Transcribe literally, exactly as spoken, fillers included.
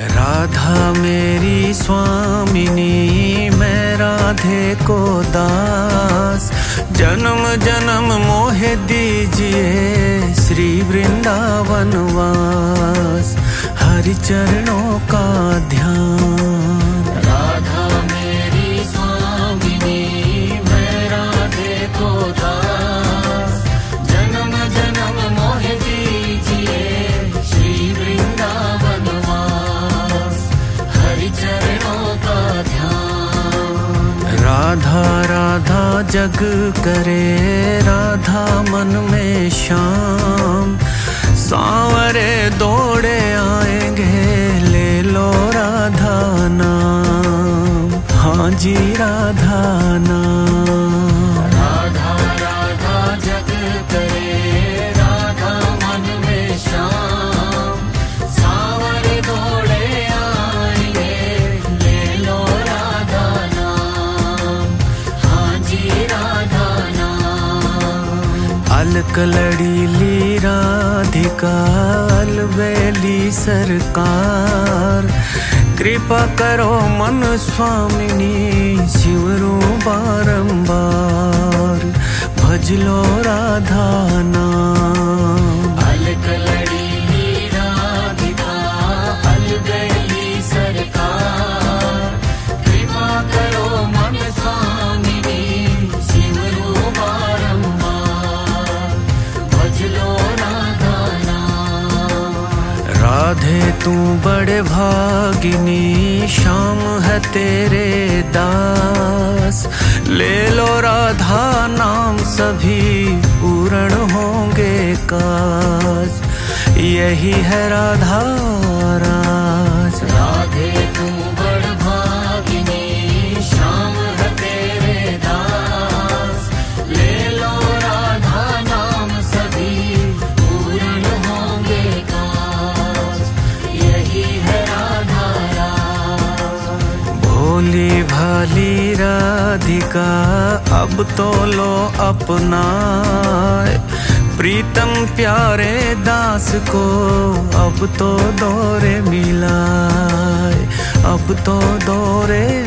राधा मेरी स्वामिनी, मैं राधे को दास। जन्म जन्म मोहे दीजिए श्री वृंदावन वास। हरि चरणों का ध्यान। राधा मेरी स्वामिनी, मैं राधे को दास। जन्म जन्म मोहे दीजिए श्री वृंदावन वास। हरि चरणों का ध्यान। राधा राधा जग करे, राधा मन में श्याम। सांवरे दौड़े आएंगे, ले लो राधा नाम। हाँ जी राधा नाम। राधा राधा जग करे, राधा मन में श्याम। सांवरे दौड़े आएंगे, ले लो राधा नाम। हाँ जी राधा नाम। अलक लड़ीली राधिका, अलबेली सरकार। कृपा करो मन स्वामिनी, सिमरू बारंबार। भज लो राधा नाम। अलक लड़ीली राधिका, अलबेली सरकार। कृपा करो मन स्वामिनी, सिमरू बारंबार। भज लो राधा नाम। राधे तू बड़े भागिनी, श्याम है तेरे दास। ले लो राधा नाम, सभी पूर्ण होंगे काज। यही है राधा राज। राधे तू बड़ भागिनी, श्याम है तेरे दास। ले लो राधा नाम, सभी पूर्ण होंगे काज। यही है राधा राज। भोली भाली राधिका, अब तो लो अपनाए। प्रीतम प्यारे दास को, अब तो दौरे मिलाए। अब तो दौरे